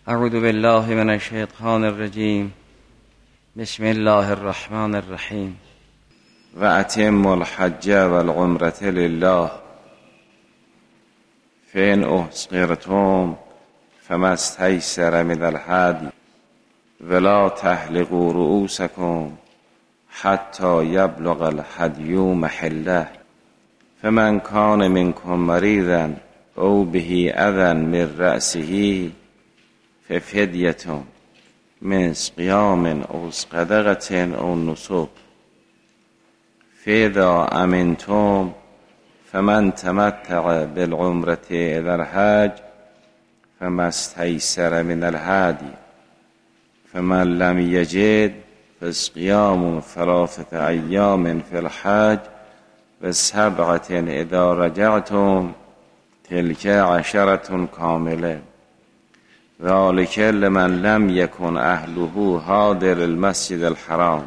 اعوذ بالله من الشیطان الرجیم. بسم الله الرحمن الرحیم. و اتم الحج والعمرة لله فإن احصرتم فما استيسر من الهدي ولا تحلقوا رؤوسكم حتى يبلغ الهدي محله فمن كان منكم مريضا أو به أذى من رأسه ففدية من صيام أو صدقة أو نسك فإذا أمنتم فمن تمتع بالعمرة إلى الحج فما استيسر من الهدي فمن لم يجد فصيام 3 أيام في الحج و7 إذا رجعتم تلك 10 كاملة ذلك لمن لم يكن أهله حاضر المسجد الحرام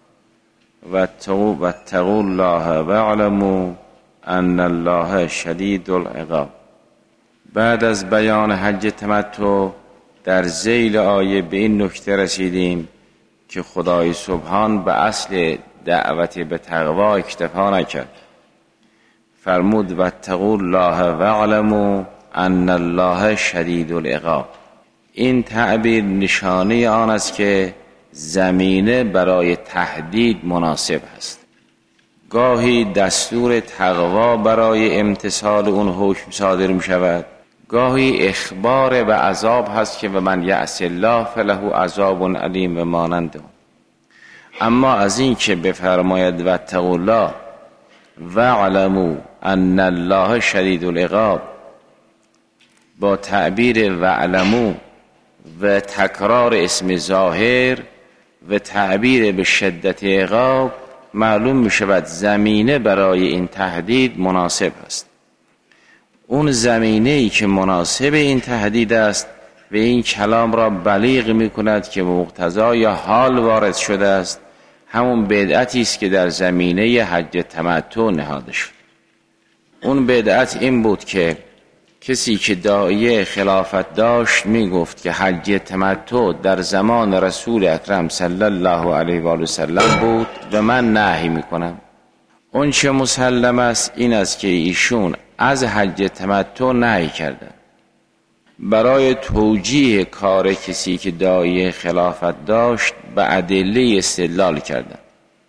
واتقوا الله واعلموا ان الله شدید العقاب. بعد از بیان حج تمتع در ذیل آیه به این نکته رسیدیم که خدای سبحان به اصل دعوت به تقوا اکتفا نکرد. فرمود واتقوا الله واعلموا ان الله شدید العقاب. این تعبیر نشانه آن است که زمینه برای تهدید مناسب است. گاهی دستور تقوا برای امتثال اون حکم صادر می شود، گاهی اخبار به عذاب هست که و من یعص الله فله عذاب علیم و مانند. اما از این که بفرماید واتقوا الله واعلموا ان الله شدید العقاب با تعبیر واعلموا و تکرار اسم ظاهر و تعبیر به شدت عقاب معلوم می شود زمینه برای این تهدید مناسب است. اون زمینه‌ای که مناسب این تهدید است و این کلام را بلیغ می کند که مقتضای حال وارد شده است همون بدعتی است که در زمینه حج تمتع نهاده شد. اون بدعت این بود که کسی که داعیه خلافت داشت می گفت که حج تمتع در زمان رسول اکرم صلی الله علیه و آله و سلم بود و من نهی می کنم. اون چه مسلم است این است که ایشون از حج تمتع نهی کردن. برای توجیه کار کسی که داعیه خلافت داشت به ادله استدلال کردن.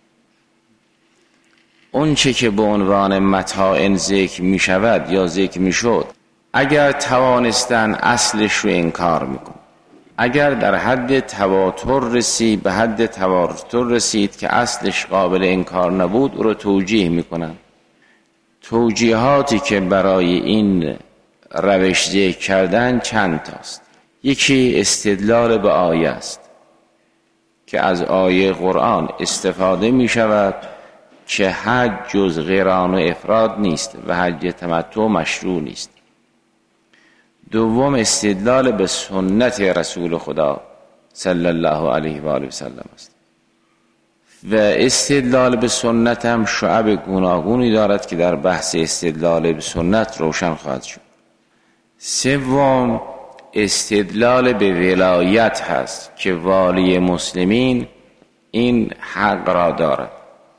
اون چه که به عنوان متاع ذکر می شود یا ذکر می شد اگر توانستن اصلش رو انکار میکن. اگر در حد تواتر رسید به حد تواتر رسید که اصلش قابل انکار نبود او رو توجیه میکنن. توجیهاتی که برای این روش ذکر کردن چند تاست. یکی استدلال به آیه است که از آیه قرآن استفاده می شود که حج جز قران و افراد نیست و حج تمتع مشروع نیست. دوم استدلال به سنت رسول خدا صلی الله علیه و آله و سلم است و استدلال به سنت هم شعب گوناگونی دارد که در بحث استدلال به سنت روشن خواهد شد. سوم استدلال به ولایت هست که والی مسلمین این حق را دارد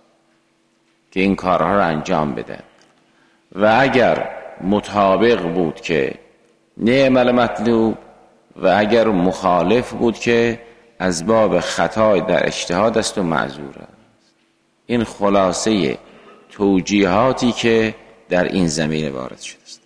که این کارها را انجام بده و اگر مطابق بود که نعم المطلوب و اگر مخالف بود که از باب خطای در اجتهاد است و معذور است. این خلاصه توجیهاتی که در این زمینه وارد شده است.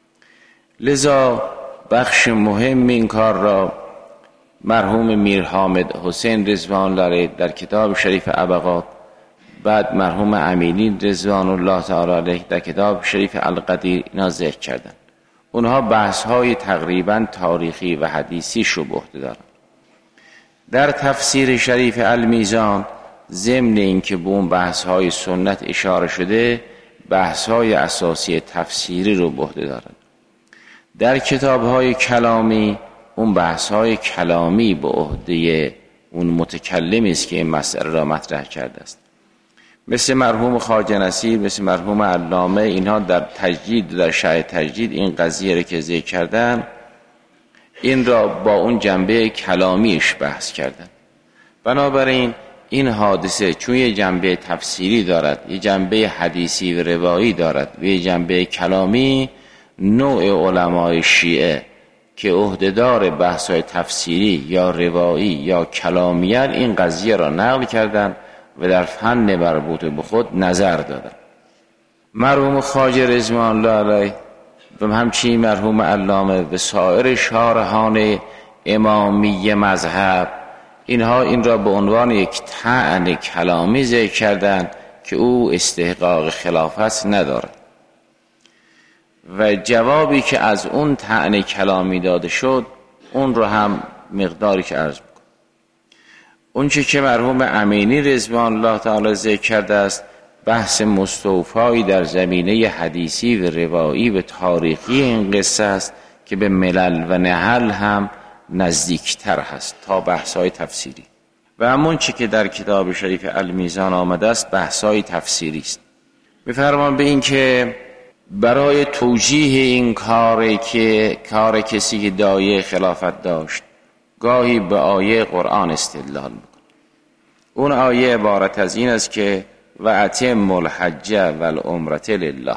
لذا بخش مهم این کار را مرحوم میر حامد حسین رضوان الله در کتاب شریف ابقات، بعد مرحوم امینی رضوان الله تعالی علیه در کتاب شریف القدیر اینا ذکر کردند. اونها بحث‌های تقریباً تاریخی و حدیثی رو به عهده دارند. در تفسیر شریف المیزان ضمن اینکه به اون بحث‌های سنت اشاره شده بحث‌های اساسی تفسیری رو به عهده دارند. در کتاب‌های کلامی اون بحث‌های کلامی به عهده اون متکلمی است که این مسئله را مطرح کرده است. مثل مرحوم خواجه نصیر، مثل مرحوم علامه، اینها در تجدید و در شرح تجدید این قضیه را که ذکر کردن این را با اون جنبه کلامیش بحث کردن. بنابراین این حادثه چون یه جنبه تفسیری دارد، یه جنبه حدیثی و روایی دارد و یه جنبه کلامی، نوع علمای شیعه که عهدهدار بحث‌های تفسیری یا روایی یا کلامیت این قضیه را نقل کردند و در فن مربوط به خود نظر دادند. مرحوم خواجه رضوان الله علیه و همچنین مرحوم علامه و سایر شارحان امامی مذهب، اینها این را به عنوان یک طعن کلامی ذکر کردند که او استحقاق خلافت ندارد و جوابی که از اون طعن کلامی داده شد اون رو هم مقداری که عرض میکنم. اون چه که مرحوم امینی رضوان الله تعالی ذکر کرده است بحث مستوفایی در زمینه حدیثی و روایی و تاریخی این قصه است که به ملل و نحل هم نزدیکتر هست تا بحث‌های تفسیری. و همون چه که در کتاب شریف المیزان آمده است بحث‌های تفسیری است. می‌فرمان به این که برای توجیه این کار کسی که دایه خلافت داشت گاهی به آیه قرآن استدلال می‌کند. اون آیه عبارت از این است که و اتم الحج والعمرة لله.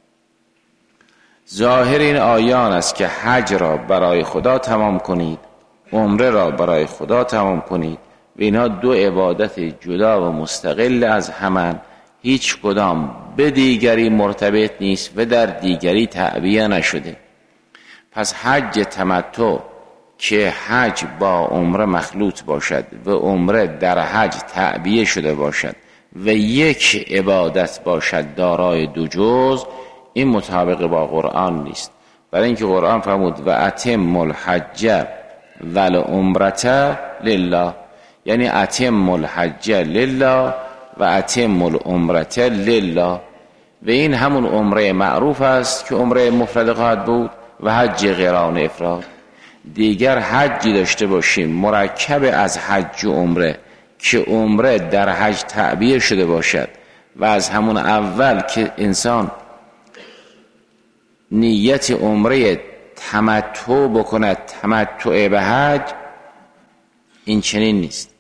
ظاهر این آیان است که حج را برای خدا تمام کنید، عمره را برای خدا تمام کنید و اینها دو عبادت جدا و مستقل از همان، هیچ کدام به دیگری مرتبط نیست و در دیگری تعبیه نشده. پس حج تمتع که حج با عمره مخلوط باشد و عمره در حج تعبیه شده باشد و یک عبادت باشد دارای دو جز، این مطابق با قرآن نیست. برای اینکه قرآن فرمود و اتم الحج والعمرة لله، یعنی اتم الحج لله و اتم العمرة لله، و این همون عمره معروف است که عمره مفرد خواهد بود و حج قران افراد. دیگر حجی داشته باشیم مرکب از حج و عمره که عمره در حج تعبیه شده باشد و از همون اول که انسان نیت عمره تمتع بکند، تمتع به حج، این چنین نیست.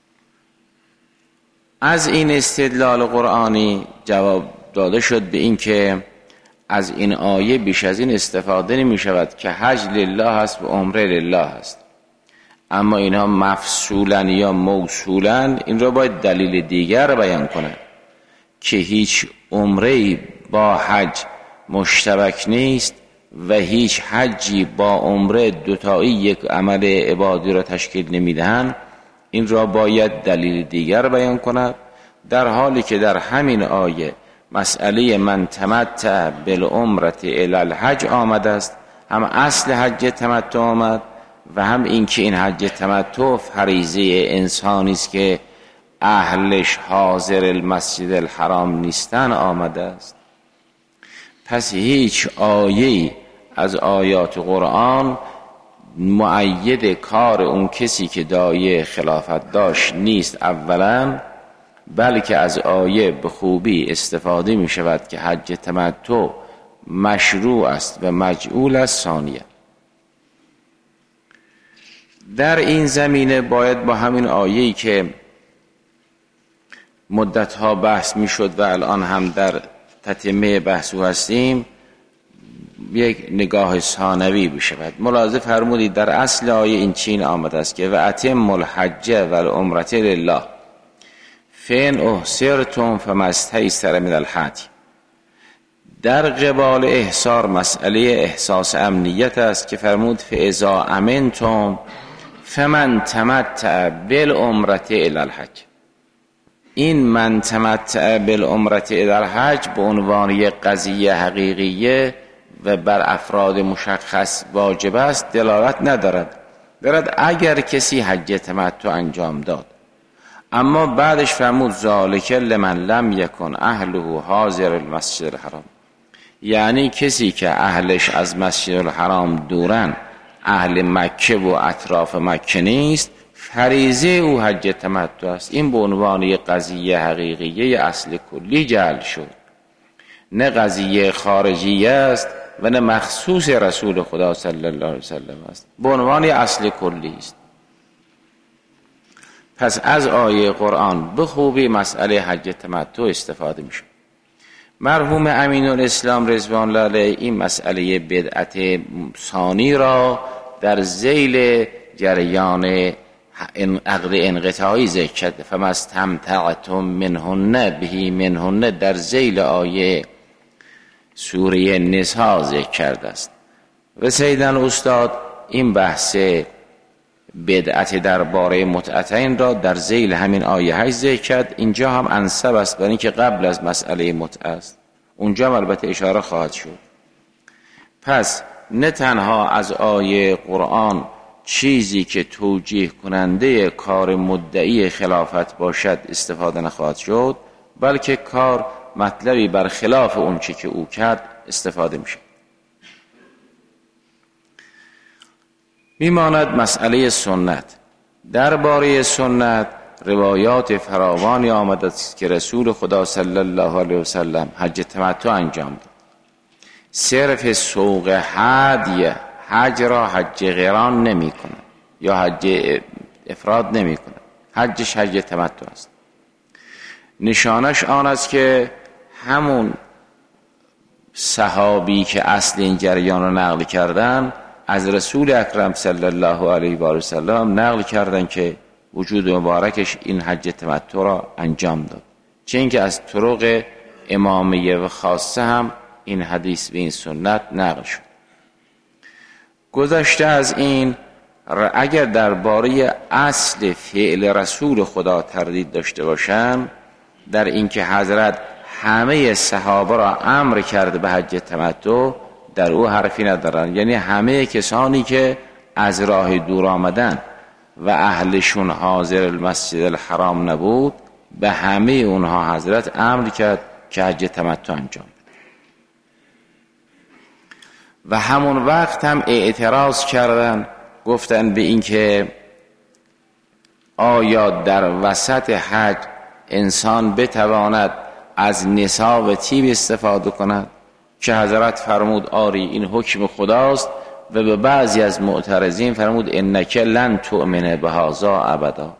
از این استدلال قرآنی جواب داده شد به این که از این آیه بیش از این استفاده نمی شود که حج لله هست و عمره لله هست، اما اینها مفصولا یا موصولا این را باید دلیل دیگر بیان کنند که هیچ عمره با حج مشترک نیست و هیچ حجی با عمره دوتایی یک عمل عبادی را تشکیل نمیدهند. این را باید دلیل دیگر بیان کند، در حالی که در همین آیه مسئله من تمتع بالعمرة الی الحج آمده است. هم اصل حج تمتع آمد و هم این که این حج تمتع فریضه انسانی است که اهلش حاضر المسجد الحرام نیستن آمده است. پس هیچ آیه‌ای از آیات قرآن مؤید کار اون کسی که دایه خلافت داشت نیست اولا، بلکه از آیه به خوبی استفاده می شود که حج تمتع مشروع است و مجعول است ثانیه. در این زمینه باید با همین آیه‌ای که مدتها بحث می شد و الان هم در تتمه بحثو هستیم یک نگاه ثانوی بشود. ملاحظه فرمودید در اصل آیه این چین آمده است که و اتم الحج والعمرة لله فإن احصرتم فما استيسر من الهدی. در قبال احصار مسئله احساس امنیت است که فرمود فاذا امنتم فمن تمتع بالعمرة الی الحج. این من تمتع بالعمرة الی الحج به عنوان یک قضیه حقیقیه و بر افراد مشخص واجب است دلالت ندارد. دارد اگر کسی حج تمتع انجام داد، اما بعدش فرمود ذالک لمن لم یکن اهله حاضر المسجد الحرام، یعنی کسی که اهلش از مسجد الحرام دورن، اهل مکه و اطراف مکه نیست، فریضه او حج تمتع است. این به عنوان یک قضیه حقیقیه اصل کلی جعل شد، نه قضیه خارجیه است و نه مخصوص رسول خدا صلی الله علیه وسلم است، به عنوان اصل کلی است. پس از آیه قرآن به خوبی مسئله حج تمتع استفاده میشه. مرحوم امین الاسلام رضوان الله علیه این مسئله بدعت ثانی را در ذیل جریان عقد انقطاعی ذکر کرده. فما استمتعتم منهن به منهن در ذیل آیه سوره نساء ذکر کرده است. و سیدن استاد این بحث بدعت درباره متعتین را در ذیل همین آیه 8 ذکر کرد. اینجا هم انسب است، برای اینکه قبل از مسئله متعه است. اونجا البته اشاره خواهد شد. پس نه تنها از آیه قرآن چیزی که توجیه کننده کار مدعی خلافت باشد استفاده نخواهد شد، بلکه کار مطلبی برخلاف اون چی که او کرد استفاده میشه. میماند مسئله سنت. درباره سنت روایات فراوانی آمده است که رسول خدا صلی الله علیه وسلم حج تمتع انجام داد. صرف سوق هدی حج را حج قران نمی کنه یا حج افراد نمی کنه، حجش حج تمتع است. نشانش آن است که همون صحابی که اصل این جریان را نقل کردن از رسول اکرم صلی الله علیه و آله وسلم نقل کردن که وجود مبارکش این حج تمتع را انجام داد، چه اینکه از طرق امامیه و خاصه هم این حدیث و این سنت نقل شد. گذشته از این، اگر درباره اصل فعل رسول خدا تردید داشته باشن در اینکه حضرت همه صحابه را امر کرده به حج تمتع، در او حرفی ندارن. یعنی همه کسانی که از راه دور آمدن و اهلشون حاضر المسجد الحرام نبود، به همه اونها حضرت امر کرد که حج تمتع انجام بده. و همون وقت هم اعتراض کردن، گفتن به این که آیا در وسط حج انسان بتواند از نساء و طیب استفاده کند، که حضرت فرمود آری این حکم خداست، و به بعضی از معترضین فرمود انک لن تؤمن بهذا ابدا.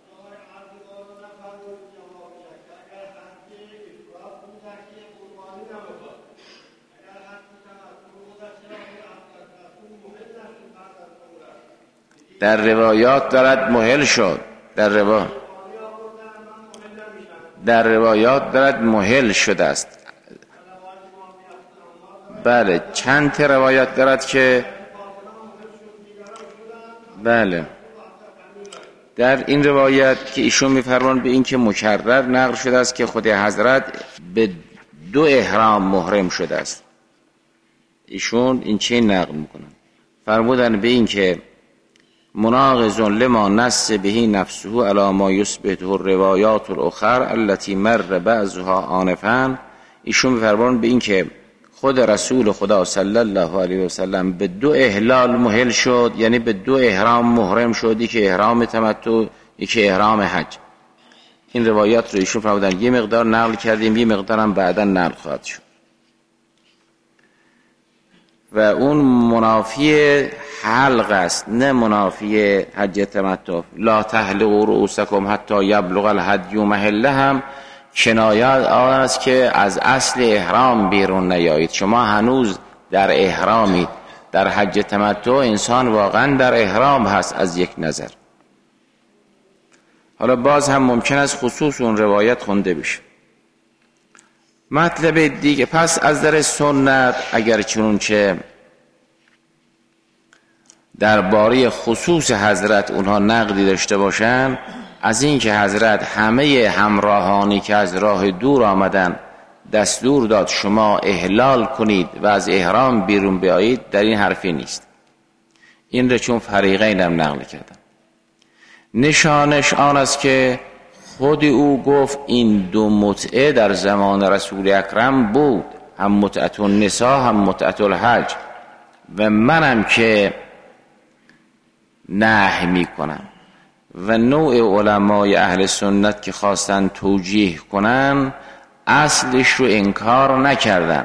در روایات دارد مهل شد، در روایات دارد مهل شده است. بله چند تا روایت دارد که بله در این روایت که ایشون میفرمان به این که مکرر نقل شده است که خود حضرت به 2 احرام محرم شده است. ایشون این چه نقل میکنن؟ فرمودن به این که مناقض لما نص بهی نفسه علی ما یثبته الروایات الاخر التي مر بعضها آنفا. ایشون میفرمان به این که خود رسول خدا صلی الله علیه و سلم به 2 احلال مهل شد، یعنی به 2 احرام محرم شد، که احرام تمتع، یکی احرام حج. این روایات رو ایشون فرمودن یه مقدار نقل کردیم، یه مقدار هم بعدا نقل خواهد شد. و اون منافی حلق است، نه منافی حج تمتع. لا تحلقوا رؤوسکم حتی یبلغ الهدی محله هم کنایه آن است که از اصل احرام بیرون نیایید. شما هنوز در احرامید. در حج تمتع انسان واقعا در احرام هست از یک نظر. حالا باز هم ممکن است خصوص اون روایت خونده بشه. مطلب دیگه، پس از در سنت اگر چنونچه درباره خصوص حضرت اونها نقدی داشته باشن، از این که حضرت همه همراهانی که از راه دور آمدن دستور داد شما احلال کنید و از احرام بیرون بیایید، در این حرفی نیست. این را چون فریقین هم نقل کردن. نشانش آن است که خود او گفت این 2 متعه در زمان رسول اکرم بود، هم متعت النساء هم متعت الحج، و منم که نهی می کنم. و نوع علمای اهل سنت که خواستن توجیه کنن اصلش رو انکار نکردن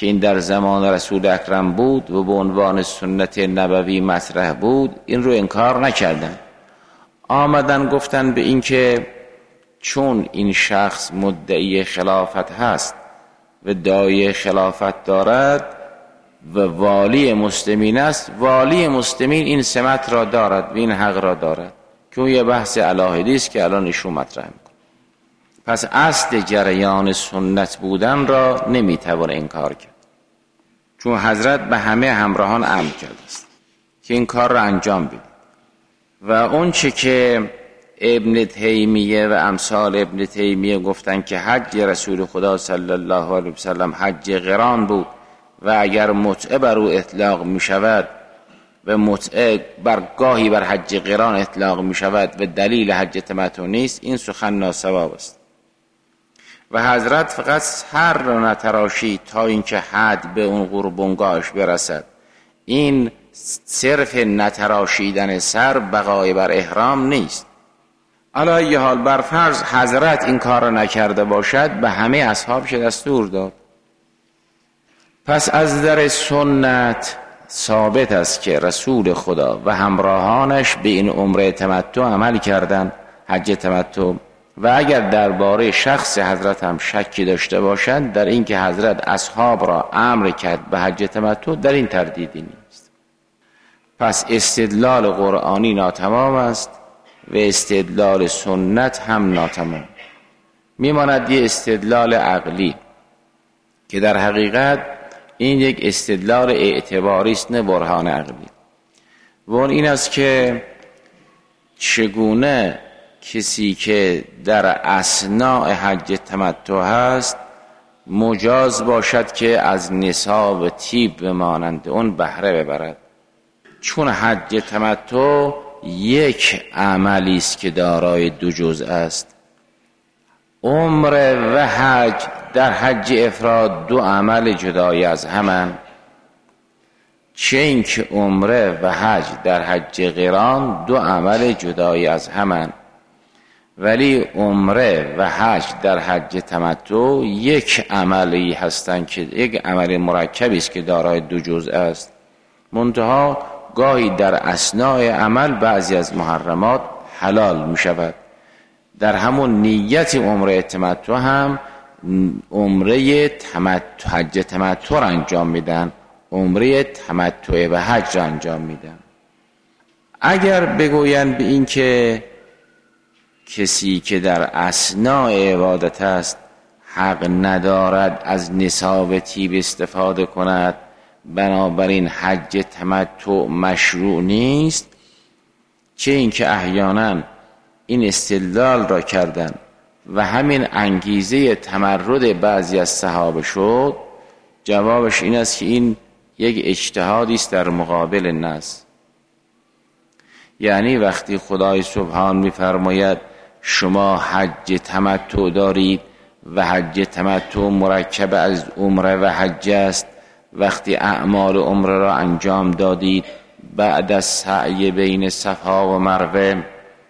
که این در زمان رسول اکرم بود و به عنوان سنت نبوی مطرح بود، این رو انکار نکردن. آمدن گفتن به این که چون این شخص مدعی خلافت هست و دایه خلافت دارد و والی مسلمین است، والی مسلمین این سمت را دارد و این حق را دارد، که اون یه بحث علاهدی است که الان ایشون مطرح میکنه. پس اصل جریان سنت بودن را نمیتوان انکار کرد، چون حضرت به همه همراهان امر کرده است که این کار را انجام بدید. و اون چه که ابن تیمیه و امثال ابن تیمیه گفتن که حج رسول خدا صلی الله علیه وسلم حج قران بود و اگر متعه بر او اطلاق می شود و متعه گاهی بر حج قران اطلاق می شود و دلیل حج تمتع نیست، این سخن ناصواب است. و حضرت فقط سر را نتراشی تا اینکه حد به اون قربانگاهش برسد. این صرف نتراشیدن سر بقای بر احرام نیست. علی ای حال بر فرض حضرت این کار را نکرده باشد، به همه اصحابش دستور داد. پس از در سنت ثابت است که رسول خدا و همراهانش به این عمره تمتع عمل کردند، حج تمتع. و اگر درباره شخص حضرت هم شکی داشته باشند در این که حضرت اصحاب را امر کرد به حج تمتع، در این تردیدی نیست. پس استدلال قرآنی ناتمام است و استدلال سنت هم ناتمام. میماند یه استدلال عقلی که در حقیقت این یک استدلال اعتباری است، نه برهان عقلی. و اون این است که چگونه کسی که در اثناء حج تمتع هست مجاز باشد که از نصاب طیب بمانند اون بهره ببرد، چون حج تمتع یک عملی است که دارای دو جزء است. عمره و حج در حج افراد دو عمل جدای از همان، چه این که عمره و حج در حج قران دو عمل جدای از همان، ولی عمره و حج در حج تمتع یک عملی هستند که یک عمل مرکبی است که دارای دو جزء است. منتها گاهی در اثناء عمل بعضی از محرمات حلال می شود. در همون نیت عمره تمتع هم عمره تمتع حج تمتع را انجام میدن، عمره تمتع و حج را انجام میدن. اگر بگویند به این که کسی که در اثناء عبادت است حق ندارد از نصاب طیب استفاده کند، بنابراین حج تمتع مشروع نیست، چه این که احیانا این استدلال را کردن و همین انگیزه تمرد بعضی از صحابه شد، جوابش این است که این یک اجتهادی است در مقابل النص. یعنی وقتی خدای سبحان می‌فرماید شما حج تمتع دارید و حج تمتع مرکب از عمره و حج است، وقتی اعمال عمره را انجام دادید بعد از سعی بین صفا و مروه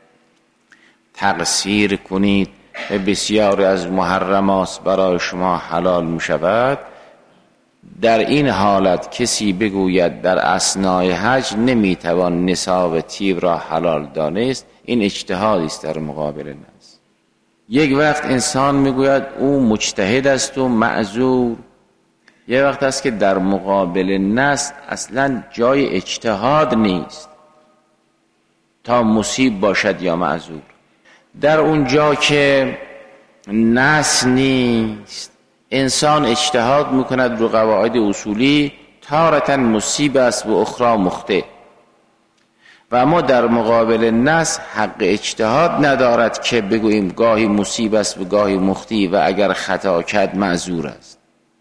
تقصیر کنید و بسیاری از محرمات برای شما حلال می شود، در این حالت کسی بگوید در اثناء حج نمی توان نصاب طیب را حلال دانست، این اجتهادی است در مقابل النص. یک وقت انسان میگوید او مجتهد است و معذور، یک وقت است که در مقابل النص اصلا جای اجتهاد نیست تا مصیب باشد یا معذور. در اون جا که نص نیست انسان اجتهاد میکند رو قواعد اصولی، تارة مصیب است و اخرى مخطئ. و اما در مقابل النص حق اجتهاد ندارد که بگوییم گاهی مصیب است و گاهی مخطئ و اگر خطا کرد معذور است.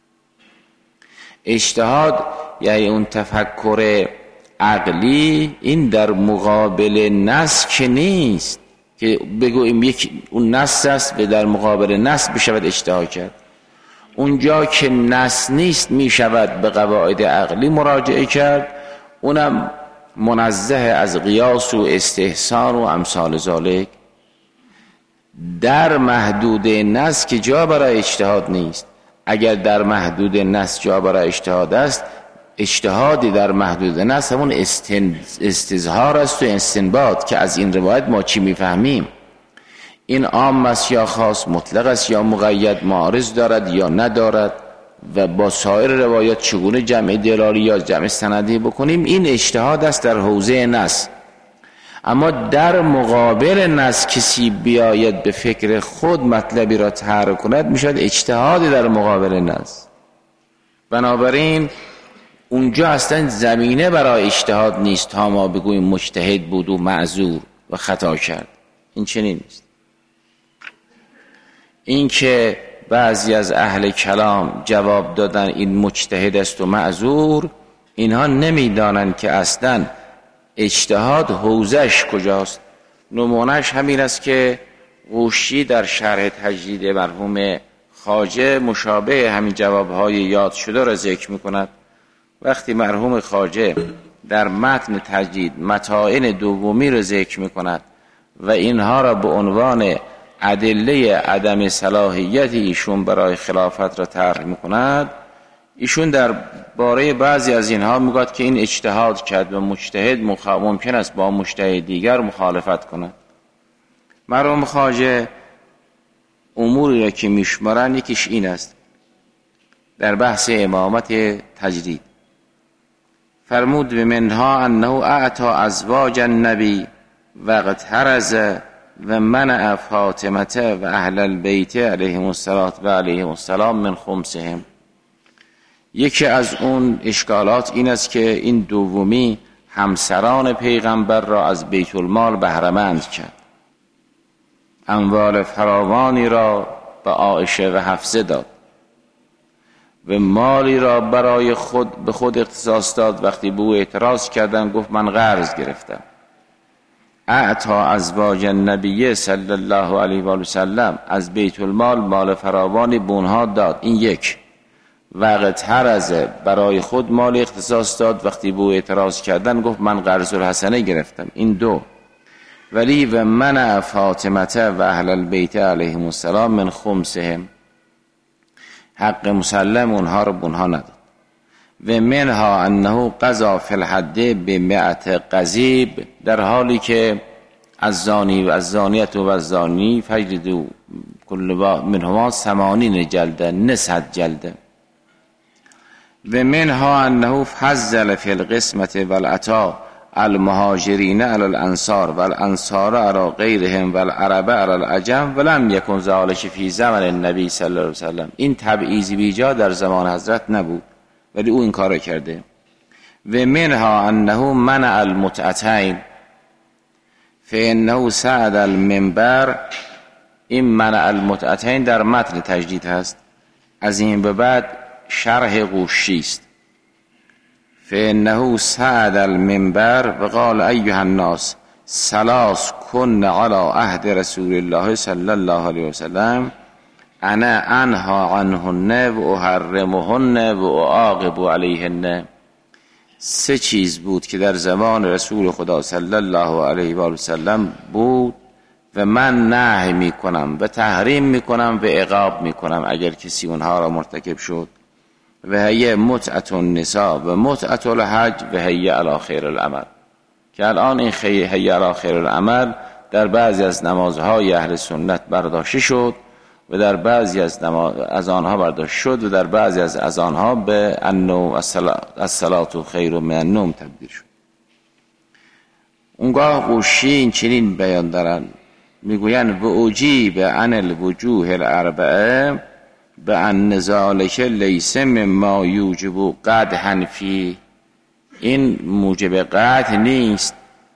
اجتهاد یعنی اون تفکر عقلی، این در مقابل نص که نیست که بگوییم یک اون نص است و در مقابل نص بشود اجتهاد کرد. اونجا که نص نیست می شود به قواعد عقلی مراجعه کرد، اونم منزه از قیاس و استحسان و امثال ذالک. در محدود نص که جا برای اجتهاد نیست، اگر در محدود نص جا برای اجتهاد است، اجتهادی در محدود نص همون استظهار است و استنباط که از این روایت ما چی میفهمیم، این عام است یا خاص، مطلق است یا مقید، معارض دارد یا ندارد و با سایر روایات چگونه جمع دلالی یا جمع سندی بکنیم. این اجتهاد است در حوزه نص. اما در مقابل نص کسی بیاید به فکر خود مطلبی را طرح کند، میشود اجتهاد در مقابل نص. بنابراین اونجا اصلا زمینه برای اجتهاد نیست تا ما بگوییم مجتهد بود و معذور و خطا کرد. این چنین نیست. این که بعضی از اهل کلام جواب دادن این مجتهد است و معذور، اینها نمیدانند که اصلا اجتهاد حوزش کجاست. نمونهش همین است که قوشی در شرح تجدید مرحوم خواجه مشابه همین جوابهای یاد شده را ذکر میکند. وقتی مرحوم خواجه در متن تجدید متاعن دومی را ذکر میکند و اینها را به عنوان ادله عدم صلاحیت ایشون برای خلافت را طرح میکند، ایشون در باره بعضی از اینها میگوید که این اجتهاد کرد و مجتهد ممکن است با مجتهد دیگر مخالفت کند. مرحوم خواجه اموری را که میشمارند یکیش این است، در بحث امامت تجدید فرمود به منها انه اعطى ازواج النبی واغترز و منع فاطمه و اهل البیت علیهم السلام من خمسهم. یکی از اون اشکالات این است که این دومی همسران پیغمبر را از بیت المال بهره‌مند کرد، اموال فراوانی را به عایشه و حفصه داد و مالی را برای خود به خود اختصاص داد. وقتی به او اعتراض کردن گفت من قرض گرفتم. اعطى ازواج النبی صلی الله علیه و آله و سلم، از بیت المال مال فراوانی به اونها داد. این یک. واغترز، برای خود مال اختصاص داد. وقتی به او اعتراض کردن گفت من قرض الحسنه گرفتم. این دو. ولی و منع فاطمه و اهل البیت علیهم السلام من خمسهم، حق مسلم اونها رو بونها نداد. و منها انه قضا فی الحد بمئت قضیب، در حالی که از زانی و از زانیت و از زانی فجلدوا کل منهما 80 جلده، نه 100 جلده. و منها انه فضل فی القسمت والعطا المهاجرین علی الانصار والانصار علی غیرهم والعرب علی العجم ولم یکن ذلک فی زمن النبی صلی الله علیه و سلم. این تبعیض بیجا در زمان حضرت نبود ولی او این کار کرده. و منها انه منع المتعتین فانه صعد المنبر. این منع المتعتین در متن تجدید هست، از این به بعد شرح قوشی است. فانه صعد المنبر و قال ایها الناس ثلاث کن علی عهد رسول الله صلی الله علیه و سلم انا انها عنهن و احرمهن و اعاقب علیهن. 3 چیز بود که در زمان رسول خدا صلی الله علیه و سلم بود و من نهی میکنم و تحریم میکنم و عقاب میکنم اگر کسی اونها را مرتکب شد. و هی متعت النساء و متعت الحج و هی علی خیر العمل، که الان این هی علی خیر العمل در بعضی از نمازهای اهل سنت برداشته شد و در بعضی از آنها برداشت شد و در بعضی از آنها به النوم الصلاة خیر من النوم تبدیل شد. اونگاه قوشی این چنین بیان دارن، میگوین و اجیب عن الوجوه الاربعه به ان ذلک لیس مما یوجب قدحا فی. این موجب قدح نیست.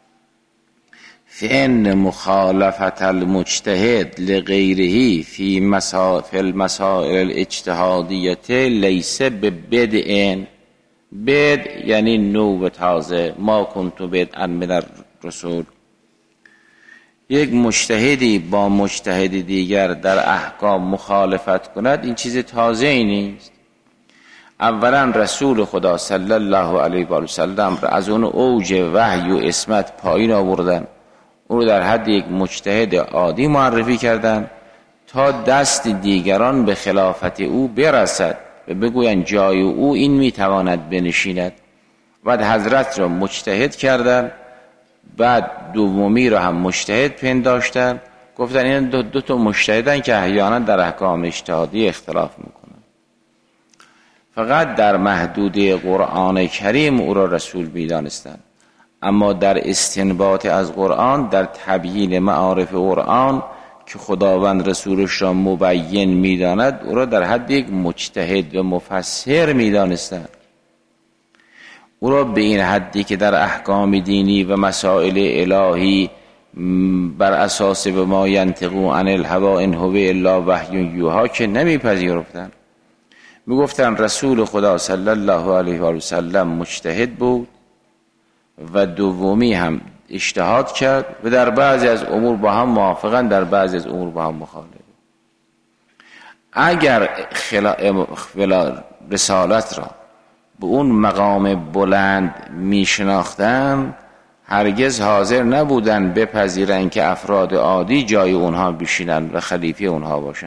فإن مخالفت المجتهد لغیره فی المسائل الاجتهادیه لیس ببدع. بدع یعنی نو و تازه، ما کنت بدعا من الرسول. یک مجتهدی با مجتهد دیگر در احکام مخالفت کند، این چیز تازه ای نیست. اولا رسول خدا صلی الله علیه و سلم را از اون اوج وحی و عصمت پایین آوردن، او رو در حد یک مجتهد عادی معرفی کردن. تا دست دیگران به خلافت او برسد و بگویند جای او این میتواند بنشیند. بعد حضرت را مجتهد کردن، بعد دومی را هم مجتهد پنداشتن، گفتن این دو تا مجتهدن که احیانا در احکام اجتهادی اختلاف میکنن. فقط در محدوده قرآن کریم او را رسول میدانستند، اما در استنباط از قرآن، در تبیین معارف قرآن که خداوند رسولش را مبین میداند، او را در حد یک مجتهد و مفسر میدانستند. او را به این حدی که در احکام دینی و مسائل الهی بر اساس به ما ینطق عن الهوی ان هو الا وحی یوحی که نمیپذیرفتند. میگفتن رسول خدا صلی الله علیه و سلم مجتهد بود و دومی هم اجتهاد کرد و در بعضی از امور با هم موافقن، در بعضی از امور با هم مخالف. اگر رسالت را به اون مقام بلند میشناختن، هرگز حاضر نبودن بپذیرن که افراد عادی جای اونها بشینن و خلیفه اونها باشن.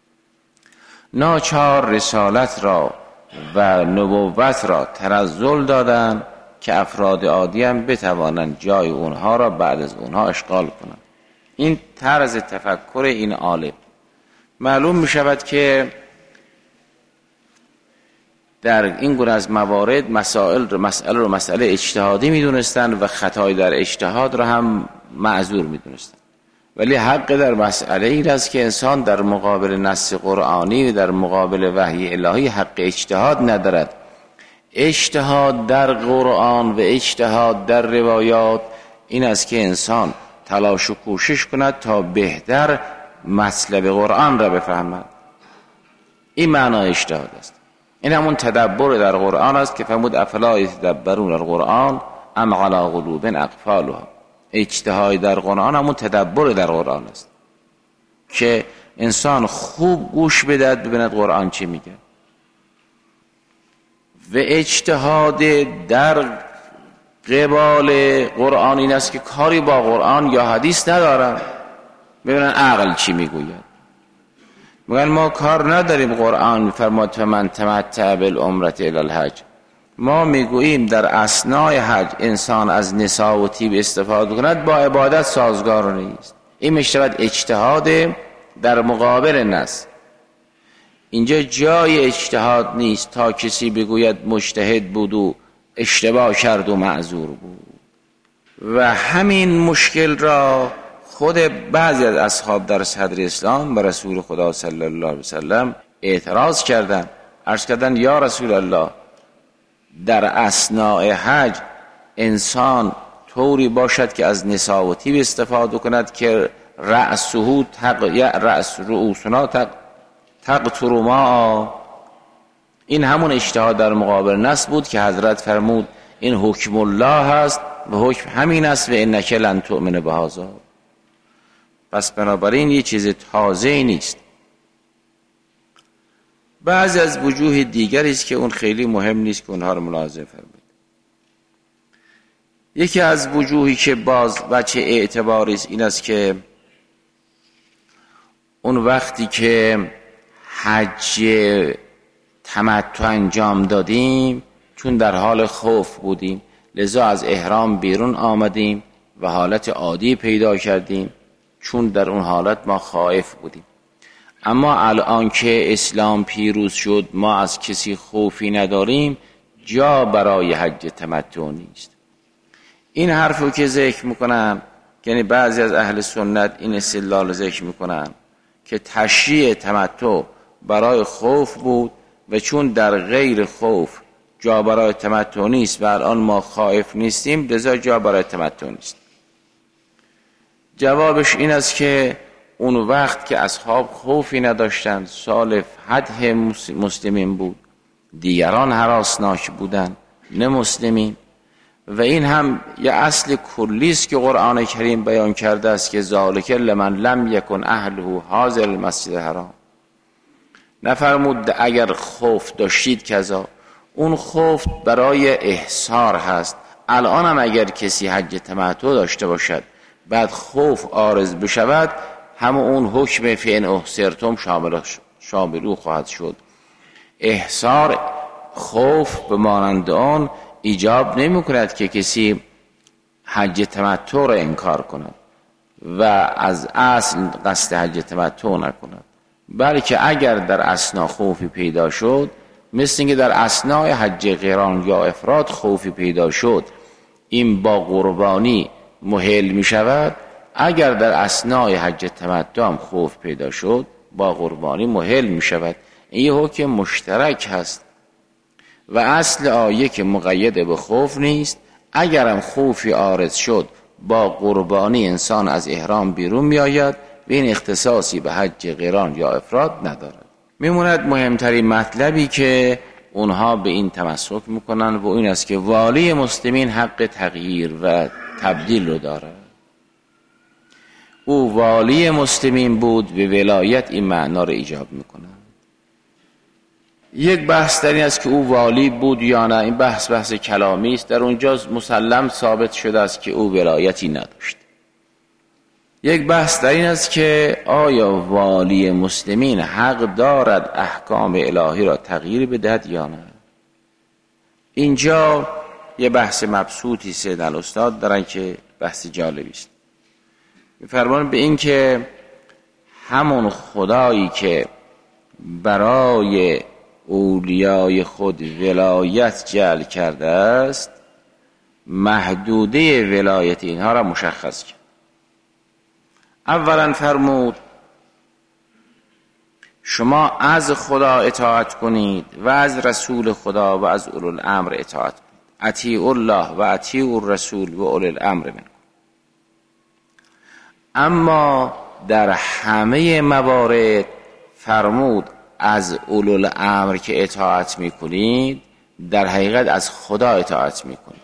ناچار رسالت را و نبوت را تنزل دادن که افراد عادی هم بتوانند جای اونها را بعد از اونها اشغال کنند. این طرز تفکر این عالم. معلوم می شود که در این گونه از موارد مسئله اجتهادی می دونستند و خطای در اجتهاد را هم معذور می دونستند. ولی حق در مسئله این است که انسان در مقابل نص قرآنی و در مقابل وحی الهی حق اجتهاد ندارد. اجتهاد در قرآن و اجتهاد در روایات این است که انسان تلاش و کوشش کند تا بهتر مطلب قرآن را بفهمد. این معنای اجتهاد است. این همون تدبر در قرآن است که فرمود افلا یتدبرون القرآن ام علی قلوب اقفالها. اجتهاد در قرآن همون تدبر در قرآن است که انسان خوب گوش بدهد ببیند قرآن چی میگه. و اجتهاد در قبال قرآن این است که کاری با قرآن یا حدیث ندارن، ببینن عقل چی میگوید. میگن ما کار نداریم، قرآن میفرماد فمن تمتع بالعمرة الی الحج. ما میگوییم در اثنای حج انسان از نساء و طیب استفاده کند با عبادت سازگار نیست. این میشود اجتهاد در مقابل نص. اینجا جای اجتهاد نیست تا کسی بگوید مجتهد بود و اشتباه کرد و معذور بود. و همین مشکل را خود بعضی از اصحاب در صدر اسلام و رسول خدا صلی الله علیه وسلم اعتراض کردند. عرض کردند یا رسول الله، در اثناء حج انسان طوری باشد که از نساء و طیب استفاده کند که رؤوسنا تقطر ما. این همون اجتهاد در مقابل نص بود که حضرت فرمود این حکم الله هست و حکم همین است و انک لن تؤمن بهذا. پس بنابراین یه چیز تازه نیست. بعضی از وجوه دیگری است که اون خیلی مهم نیست که اونها رو ملاحظه فرمایید. یکی از وجوهی که باز بچه اعتباری است این است که اون وقتی که حج تمتع انجام دادیم چون در حال خوف بودیم، لذا از احرام بیرون آمدیم و حالت عادی پیدا کردیم چون در اون حالت ما خائف بودیم. اما الان که اسلام پیروز شد ما از کسی خوفی نداریم، جا برای حج تمتع نیست. این حرفو که ذکر میکنم، یعنی بعضی از اهل سنت این استدلال ذکر میکنن که تشریع تمتع برای خوف بود و چون در غیر خوف جا برای تمتع نیست و الان ما خائف نیستیم، لذا جا برای تمتع نیست. جوابش این است که اون وقت که اصحاب خوفی نداشتند، سال فتح مسلمین بود، دیگران هراسناک بودند نه مسلمین. و این هم یه اصل کلی است که قرآن کریم بیان کرده است که ذالک لمن لم یکن اهله حاضر المسجد الحرام. نفرمود اگر خوف داشتید کذا، اون خوف برای احصار هست. الان هم اگر کسی حج تمتع داشته باشد بعد خوف عارض بشود، همه اون حکم فین احصرتم شامل خواهد شد. احصار خوف به مانند آن ایجاب نمی کند که کسی حج تمتع را انکار کند و از اصل قصد حج تمتع نکند، بلکه اگر در اثنا خوفی پیدا شد، مثل اینکه در اثناء حج قران یا افراد خوفی پیدا شد، این با قربانی محل می شود. اگر در اثناء حج تمتع هم خوف پیدا شد، با قربانی محل می شود. این یه حکم مشترک هست و اصل آیه که مقید به خوف نیست. اگرم خوفی عارض شد، با قربانی انسان از احرام بیرون می آید و این اختصاصی به حج قران یا افراد ندارد. میموند مهمترین مطلبی که اونها به این تمسک میکنن و این است که والی مسلمین حق تغییر و تبدیل رو داره. او والی مسلمین بود و ولایت این معنا رو ایجاب میکنه. یک بحث در این است که او والی بود یا نه. این بحث کلامی است. در اونجا مسلم ثابت شده است که او ولایتی نداشت. یک بحث در این است که آیا والی مسلمین حق دارد احکام الهی را تغییر بدهد یا نه. اینجا یه بحث مبسوطی سید الاستاد دارن که بحث جالبی است. می‌فرمایند به این که همون خدایی که برای اولیای خود ولایت جعل کرده است، محدوده ولایت اینها را مشخص کرد. اولا فرمود شما از خدا اطاعت کنید و از رسول خدا و از اولو الامر اطاعت کنید. اطیعوا الله و اطیعوا الرسول و اولو الامر منکم. اما در همه موارد فرمود از اولو الامر که اطاعت میکنید، در حقیقت از خدا اطاعت میکنید.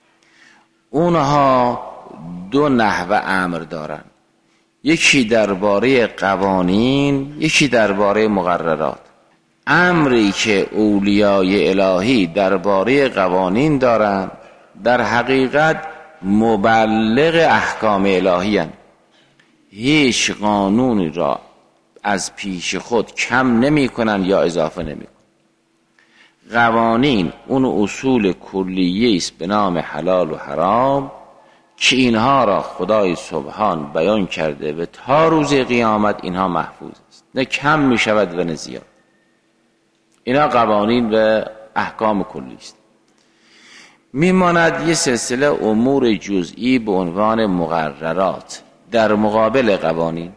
اونها دو نحو امر دارن، یکی درباره قوانین، یکی درباره مقررات. امری که اولیای الهی درباره قوانین دارند، در حقیقت مبلغ احکام الهی هستند. هیچ قانونی را از پیش خود کم نمی کنن یا اضافه نمی کنن. قوانین اون اصول کلیه است به نام حلال و حرام که اینها را خدای سبحان بیان کرده و تا روز قیامت اینها محفوظ است، نه کم می شود و نه زیاد. اینا قوانین و احکام کلی است. میماند یه سلسله امور جزئی به عنوان مقررات در مقابل قوانین.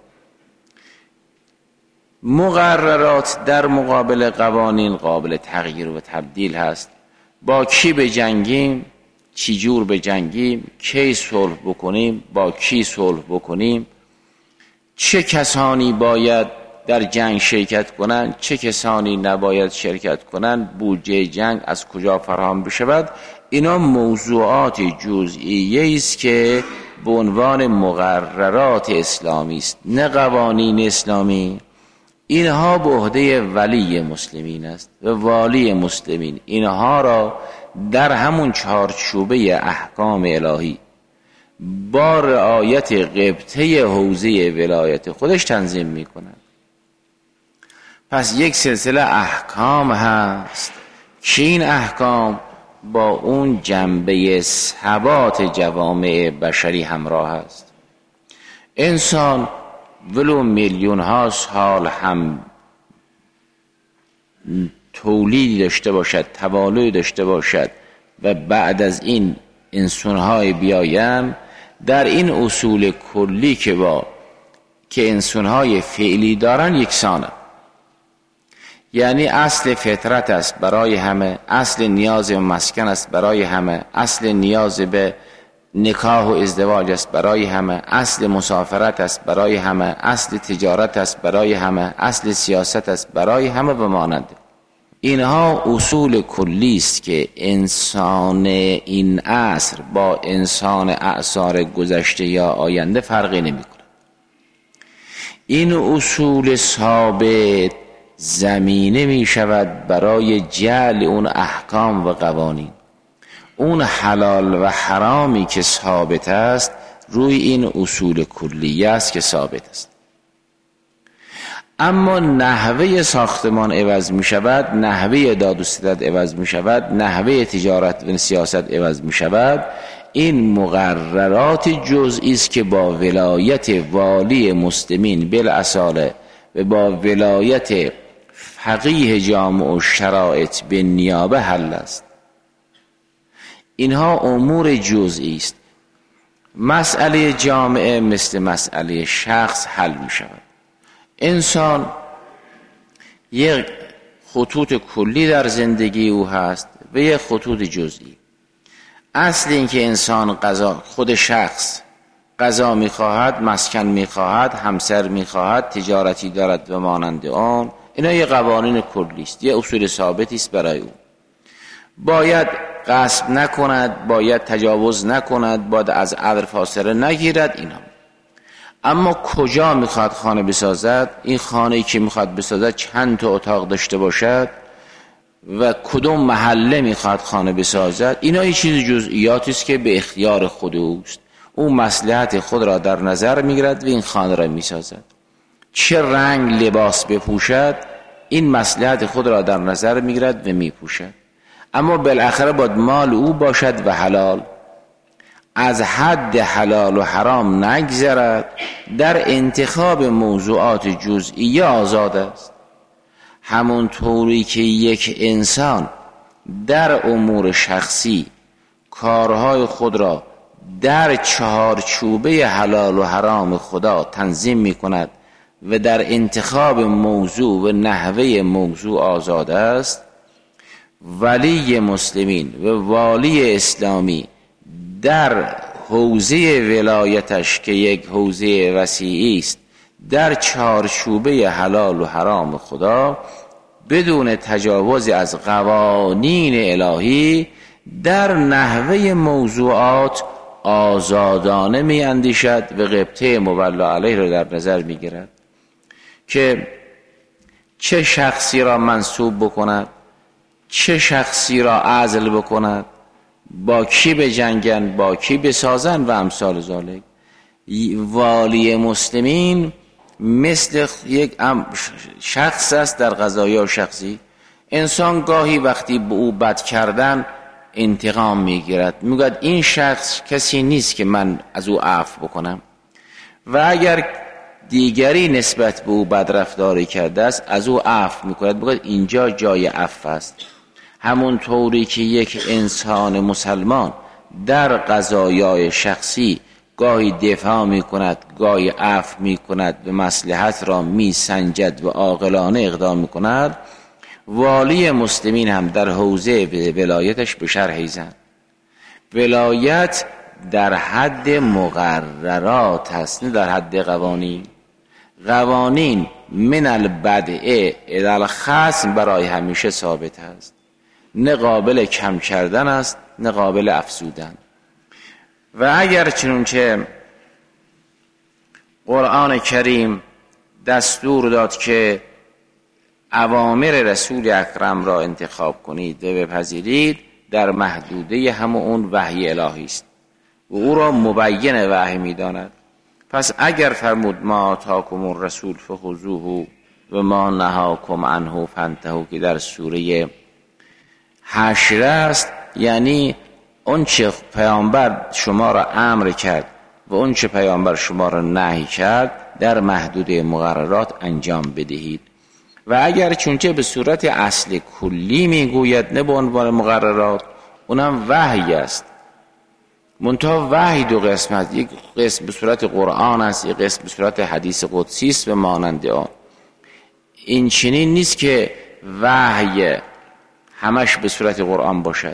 مقررات در مقابل قوانین قابل تغییر و تبدیل هست. با کی بجنگیم، چی جور بجنگیم، کی صلح بکنیم، با کی صلح بکنیم، چه کسانی باید در جنگ شرکت کنند، چه کسانی نباید شرکت کنند، بودجه جنگ از کجا فراهم بشود. اینا موضوعات جزئیه است که به عنوان مقررات اسلامی است، نه قوانین اسلامی. اینها به عهده ولی مسلمین است و والی مسلمین اینها را در همون چارچوبه احکام الهی با رعایت غبطه حوزه ولایت خودش تنظیم می کند. پس یک سلسله احکام هست که این احکام با اون جنبه ثبات جوامع بشری همراه است. انسان ولو میلیون ها سال هم تولیدی داشته باشد، تولد داشته باشد و بعد از این انسان‌های بیایم، در این اصول کلی که انسان‌های فعلی دارن یکسانه. یعنی اصل فطرت است برای همه، اصل نیاز به مسکن است برای همه، اصل نیاز به نکاح و ازدواج است برای همه، اصل مسافرت است برای همه، اصل تجارت است برای همه، اصل سیاست است برای همه و مانند. اینها اصول کلی است که انسان این عصر با انسان اعصار گذشته یا آینده فرقی نمی‌کند. این اصول ثابت زمینه می شود برای جعل اون احکام و قوانین. اون حلال و حرامی که ثابت است روی این اصول کلیه است که ثابت است. اما نحوه ساختمان عوض می شود، نحوه داد و ستد عوض می شود، نحوه تجارت و سیاست عوض می شود. این مقررات جزئی است که با ولایت والی مسلمین بالاصاله و با ولایت فقیه جامع و شرایط به نیابه حل است. اینها امور جزئی است. مسئله جامعه مثل مسئله شخص حل می شود. انسان یک خطوط کلی در زندگی او هست و یک خطوط جزئی. اصل این که انسان خود شخص غذا میخواهد، مسکن میخواهد، همسر میخواهد، تجارتی دارد و مانند آن، اینا یه قوانین کلی است، یه اصول ثابتی است برای او. باید غصب نکند، باید تجاوز نکند، باید از عدل فاصله نگیرد، اینا. اما کجا میخواد خانه بسازد، این خانه‌ای که میخواد بسازد چند تا اتاق داشته باشد و کدوم محله میخواد خانه بسازد، اینا یه چیز جزئیاتی است که به اختیار خود اوست. او مصلحت خود را در نظر میگیرد و این خانه را میسازد. چه رنگ لباس بپوشد، این مصلحت خود را در نظر میگیرد و میپوشد. اما بالاخره باید مال او باشد و حلال، از حد حلال و حرام نگذرد، در انتخاب موضوعات جزئی آزاد است. همون طوری که یک انسان در امور شخصی کارهای خود را در چهارچوبه حلال و حرام خدا تنظیم می کند و در انتخاب موضوع و نحوه موضوع آزاد است، ولی مسلمین و والی اسلامی در حوزه ولایتش که یک حوزه وسیعی است، در چارچوبه حلال و حرام خدا بدون تجاوز از قوانین الهی در نحوه موضوعات آزادانه می اندیشد و غبطه مبلا علیه را در نظر می گیرد که چه شخصی را منصوب بکند، چه شخصی را عزل بکند، با کی بجنگن، با کی بسازن و امثال ذالک. والی مسلمین مثل یک شخص است در قضایا شخصی. انسان گاهی وقتی به او بد کردن انتقام میگیرد، میگوید این شخص کسی نیست که من از او عفو بکنم، و اگر دیگری نسبت به او بدرفتاری کرده است از او عفو میکند، میگوید اینجا جای عفو است. همون طوری که یک انسان مسلمان در قضایای شخصی گاهی دفاع می کند، گاهی عفو می کند و مصلحت را می سنجد و عاقلانه اقدام می کند، والی مسلمین هم در حوزه ولایتش به شرح زن. ولایت در حد مقررات هست، نه در حد قوانین. قوانین من البدء الی الخصم برای همیشه ثابت است، نه قابل کم کردن است نه قابل افزودن. و اگر چنانچه قرآن کریم دستور داد که اوامر رسول اکرم را انتخاب کنید و بپذیرید، در محدوده همون اون وحی الهی است و او را مبین وحی می‌داند. پس اگر فرمود ما آتاکم الرسول فخذوه و ما نهاکم عنه فانتهوا که در سوره حشر است، یعنی اون چه پیامبر شما را امر کرد و اون چه پیامبر شما را نهی کرد در محدوده مقررات انجام بدهید. و اگر چونچه به صورت اصل کلی میگوید نه به عنوان مقررات، اونم وحی است. منتها وحی دو قسم است، یک قسم به صورت قرآن است، یک قسم به صورت حدیث قدسی است و مانند آن. این چنین نیست که وحی همش به صورت قرآن باشد.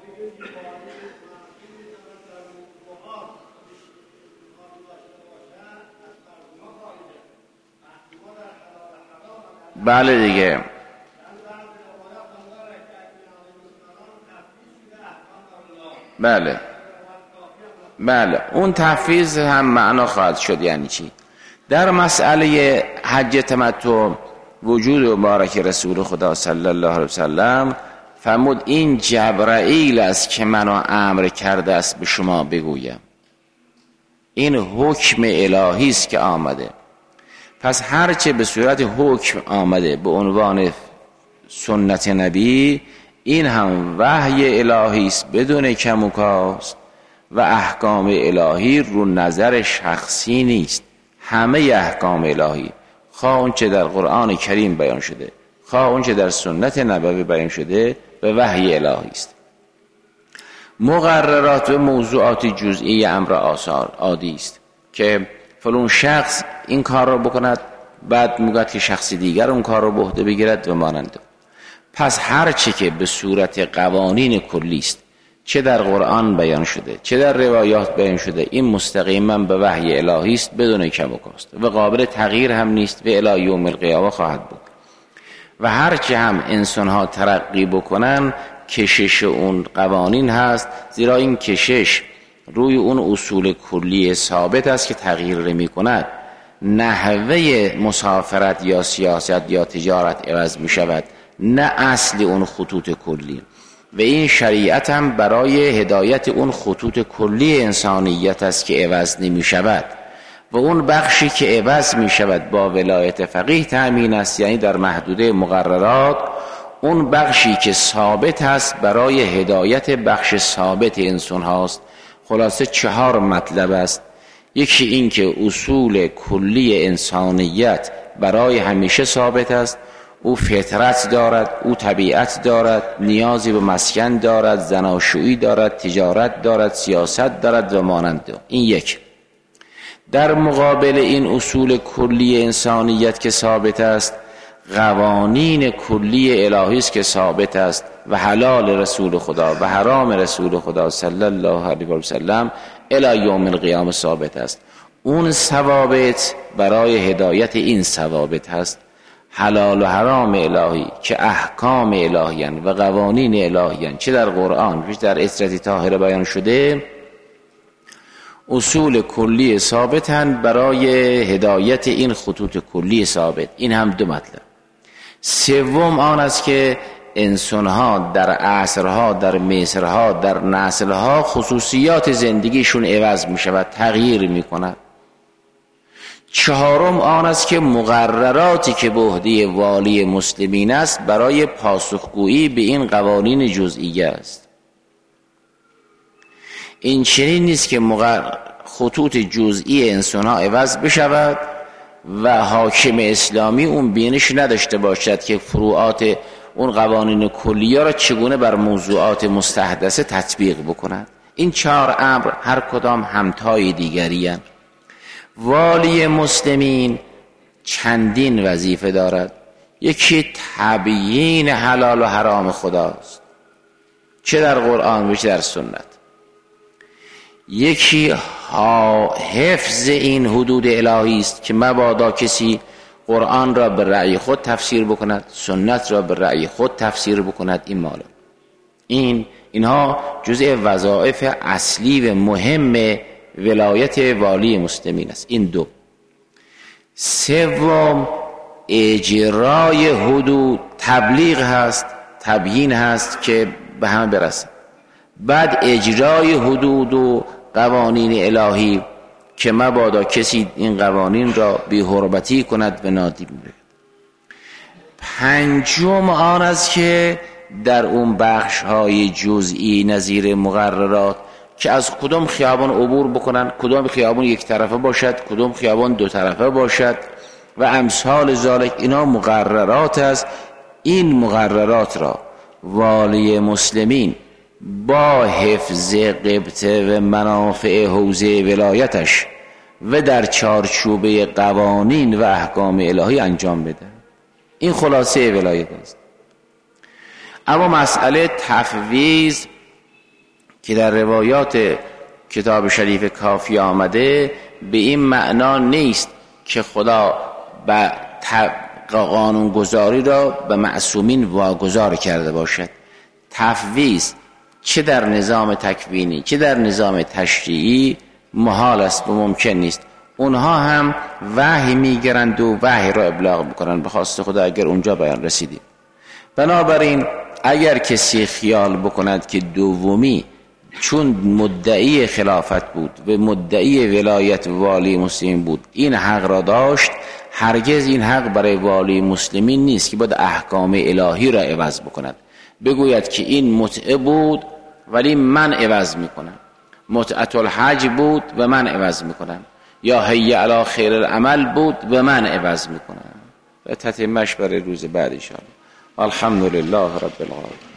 بله دیگه، بله اون تحفیظ هم معنا خواهد شد. یعنی چی؟ در مسئله حج تمتع وجود مبارک رسول خدا صلی الله علیه وسلم فرمود این جبرائیل است که منو امر کرده است به شما بگویم. این حکم الهی است که آمده. پس هرچه به صورت حکم آمده به عنوان سنت نبی، این هم وحی الهی است بدون کم و کاست و احکام الهی رو نظر شخصی نیست. همه احکام الهی، خواه اون چه در قرآن کریم بیان شده، خواه اون چه در سنت نبوی بیان شده، به وحی الهی است. مقررات و موضوعات جزئی امر آثار عادی است که فلان شخص این کار رو بکند، بعد میگوید که شخص دیگر اون کار رو به عهده بگیرد و مانند. پس هر چه که به صورت قوانین کلی است، چه در قرآن بیان شده چه در روایات بیان شده، این مستقیما به وحی الهی است بدون کم و کاست و قابل تغییر هم نیست و الی یوم القیامه خواهد بود. و هر چه هم انسان ها ترقی بکنن، کشش اون قوانین هست، زیرا این کشش روی اون اصول کلی ثابت است که تغییر نمی کند. نحوه مسافرت یا سیاست یا تجارت عوض می شود، نه اصل اون خطوط کلی. و این شریعت هم برای هدایت اون خطوط کلی انسانیت است که عوض نمی شود. و اون بخشی که عوض می شود با ولایت فقیه تأمین است، یعنی در محدوده مقررات. اون بخشی که ثابت است برای هدایت بخش ثابت انسان هاست. خلاصه 4 مطلب است. یکی این که اصول کلی انسانیت برای همیشه ثابت است، او فطرت دارد، او طبیعت دارد، نیازی به مسکن دارد، زناشویی دارد، تجارت دارد، سیاست دارد و مانند. این یک. در مقابل این اصول کلی انسانیت که ثابت است، قوانین کلی الهی است که ثابت است و حلال رسول خدا و حرام رسول خدا صلی الله علیه و سلم الی یوم القیامه ثابت است. اون ثوابت برای هدایت این ثوابت هست. حلال و حرام الهی که احکام الهی و قوانین الهی چه در قرآن چه در اطهار طاهره بیان شده، اصول کلی ثابتند برای هدایت این خطوط کلی ثابت. این هم 2 مطلب. سوم آن است که انسانها در عصرها، در مصرها، در نسلها خصوصیات زندگیشون عوض می شود، تغییر می کند. 4 آن است که مقرراتی که به عهده والی مسلمین است برای پاسخگویی به این قوانین جزئیه است. این چنین نیست که خطوط جزئی انسانها عوض بشود و حاکم اسلامی اون بینش نداشته باشد که فروعات اون قوانین کلیه را چگونه بر موضوعات مستحدثه تطبیق بکند. این 4 امر هر کدام همتای دیگری هستند. والی مسلمین چندین وظیفه دارد. یکی تبیین حلال و حرام خداست، چه در قرآن و چه در سنت. یکی حفظ این حدود الهی است که مبادا کسی قرآن را به رأی خود تفسیر بکند، سنت را به رأی خود تفسیر بکند. این مالا اینها جزء وظایف اصلی و مهم ولایت والی مسلمین است. این 2. سوم اجرای حدود، تبلیغ هست، تبیین هست که به همه برسه. بعد اجرای حدود و قوانین الهی که مبادا کسی این قوانین را بی حرمتی کند و نادید بگیرد. 5 آن است که در اون بخش های جزئی نظیر مقررات که از کدام خیابان عبور بکنن، کدام خیابان یک طرفه باشد، کدام خیابان 2 طرفه باشد و امثال ذالک، اینا مقررات است. این مقررات را والی مسلمین با حفظ قبطه و منافع حوزه ولایتش و در چارچوبه قوانین و احکام الهی انجام بده. این خلاصه ولایت است. اما مسئله تفویض که در روایات کتاب شریف کافی آمده، به این معنا نیست که خدا به قانون گذاری را به معصومین واگذار کرده باشد. تفویض چه در نظام تکوینی چه در نظام تشریعی محال است و ممکن نیست. اونها هم وحی میگیرند و وحی را ابلاغ بکنند به خواست خدا، اگر اونجا بیان رسیدیم. بنابراین اگر کسی خیال بکند که دومی چون مدعی خلافت بود و مدعی ولایت والی مسلمین بود، این حق را داشت. هرگز این حق برای والی مسلمین نیست که باید احکام الهی را عوض بکند، بگوید که این متعه بود ولی من عوض میکنم، متعت الحج بود و من عوض میکنم، یا حی علی خیر العمل بود و من عوض میکنم. و تتمش برای روز بعد ان شاء الله. الحمدلله رب العالمین.